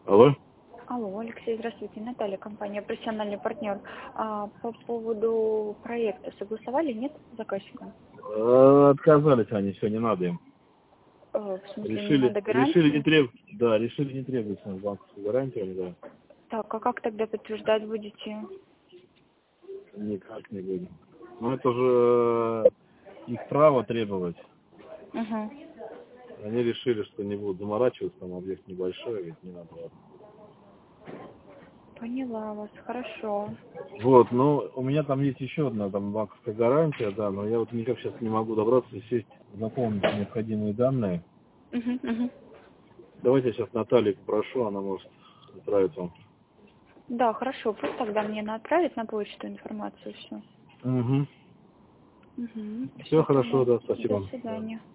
Алло? Алло, Алексей, здравствуйте. Наталья, компания «Профессиональный партнер». По поводу проекта согласовали, нет, с заказчиком? Отказались они, все, не надо им. В смысле, не Решили, надо решили не гарантии? требовать, да, решили не требовать банковскую гарантию, да. Так, а как тогда подтверждать будете? Никак не будем. Ну это же их право требовать. Угу. Они решили, что не будут заморачиваться, там объект небольшой, ведь не надо. Поняла вас, хорошо. Вот, но у меня там есть еще одна там банковская гарантия, да, но я вот никак сейчас не могу добраться и сесть, заполнить необходимые данные. Угу, угу. Давайте я сейчас Наталью попрошу, она может отправить вам. Да, хорошо, пусть тогда мне отправить на почту информацию все. Угу. Угу. Все Все хорошо, тогда. да, До спасибо. свидания.